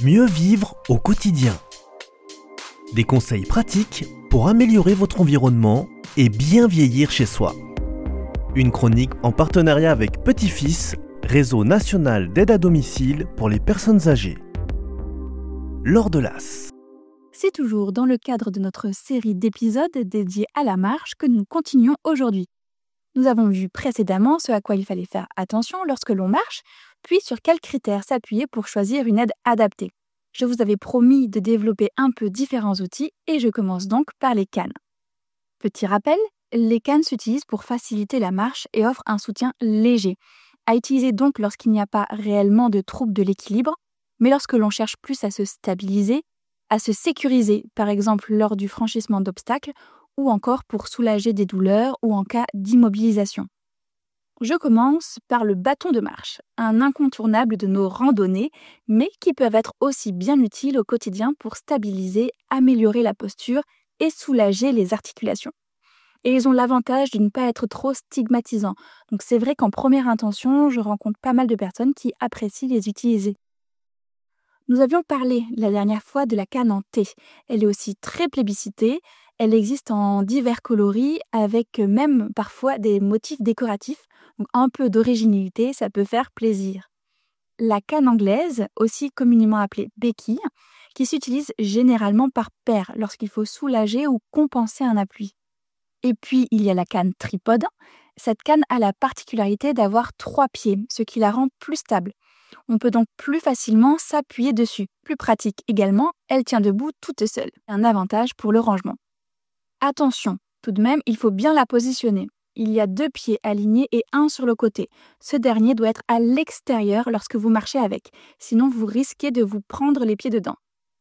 Mieux vivre au quotidien. Des conseils pratiques pour améliorer votre environnement et bien vieillir chez soi. Une chronique en partenariat avec Petit-Fils, réseau national d'aide à domicile pour les personnes âgées. Laure Delas. C'est toujours dans le cadre de notre série d'épisodes dédiés à la marche que nous continuons aujourd'hui. Nous avons vu précédemment ce à quoi il fallait faire attention lorsque l'on marche, puis sur quels critères s'appuyer pour choisir une aide adaptée. Je vous avais promis de développer un peu différents outils et je commence donc par les cannes. Petit rappel, les cannes s'utilisent pour faciliter la marche et offrent un soutien léger, à utiliser donc lorsqu'il n'y a pas réellement de trouble de l'équilibre, mais lorsque l'on cherche plus à se stabiliser, à se sécuriser, par exemple lors du franchissement d'obstacles, ou encore pour soulager des douleurs ou en cas d'immobilisation. Je commence par le bâton de marche, un incontournable de nos randonnées, mais qui peuvent être aussi bien utiles au quotidien pour stabiliser, améliorer la posture et soulager les articulations. Et ils ont l'avantage de ne pas être trop stigmatisants. Donc c'est vrai qu'en première intention, je rencontre pas mal de personnes qui apprécient les utiliser. Nous avions parlé la dernière fois de la canne en thé. Elle est aussi très plébiscitée. Elle existe en divers coloris avec même parfois des motifs décoratifs. Donc un peu d'originalité, ça peut faire plaisir. La canne anglaise, aussi communément appelée béquille, qui s'utilise généralement par paire lorsqu'il faut soulager ou compenser un appui. Et puis il y a la canne tripode. Cette canne a la particularité d'avoir 3 pieds, ce qui la rend plus stable. On peut donc plus facilement s'appuyer dessus. Plus pratique également, elle tient debout toute seule. Un avantage pour le rangement. Attention, tout de même, il faut bien la positionner. Il y a 2 pieds alignés et un sur le côté. Ce dernier doit être à l'extérieur lorsque vous marchez avec, sinon vous risquez de vous prendre les pieds dedans.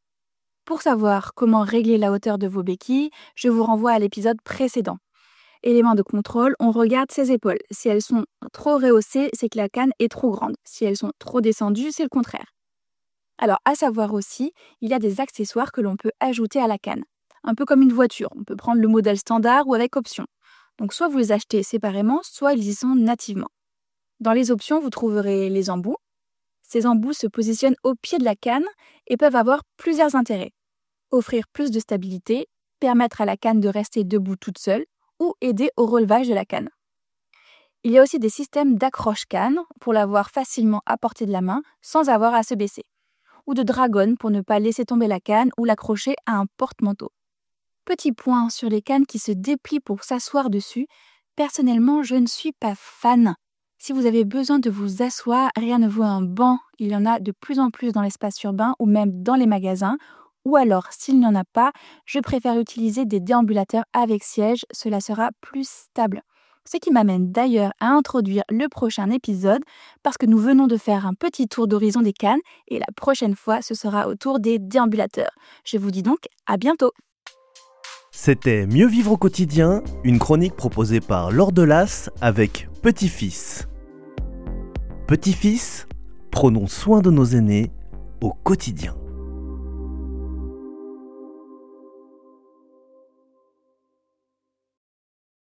Pour savoir comment régler la hauteur de vos béquilles, je vous renvoie à l'épisode précédent. Élément de contrôle, on regarde ses épaules. Si elles sont trop rehaussées, c'est que la canne est trop grande. Si elles sont trop descendues, c'est le contraire. Alors, à savoir aussi, il y a des accessoires que l'on peut ajouter à la canne. Un peu comme une voiture, on peut prendre le modèle standard ou avec option. Donc soit vous les achetez séparément, soit ils y sont nativement. Dans les options, vous trouverez les embouts. Ces embouts se positionnent au pied de la canne et peuvent avoir plusieurs intérêts. Offrir plus de stabilité, permettre à la canne de rester debout toute seule, ou aider au relevage de la canne. Il y a aussi des systèmes d'accroche-canne pour l'avoir facilement à portée de la main sans avoir à se baisser, ou de dragonne pour ne pas laisser tomber la canne ou l'accrocher à un porte-manteau. Petit point sur les cannes qui se déplient pour s'asseoir dessus. Personnellement, je ne suis pas fan. Si vous avez besoin de vous asseoir, rien ne vaut un banc. Il y en a de plus en plus dans l'espace urbain ou même dans les magasins. Ou alors, s'il n'y en a pas, je préfère utiliser des déambulateurs avec siège, cela sera plus stable. Ce qui m'amène d'ailleurs à introduire le prochain épisode, parce que nous venons de faire un petit tour d'horizon des cannes, et la prochaine fois, ce sera au tour des déambulateurs. Je vous dis donc à bientôt. C'était Mieux vivre au quotidien, une chronique proposée par Laure Delas avec Petit-Fils. Petit-Fils, prenons soin de nos aînés au quotidien.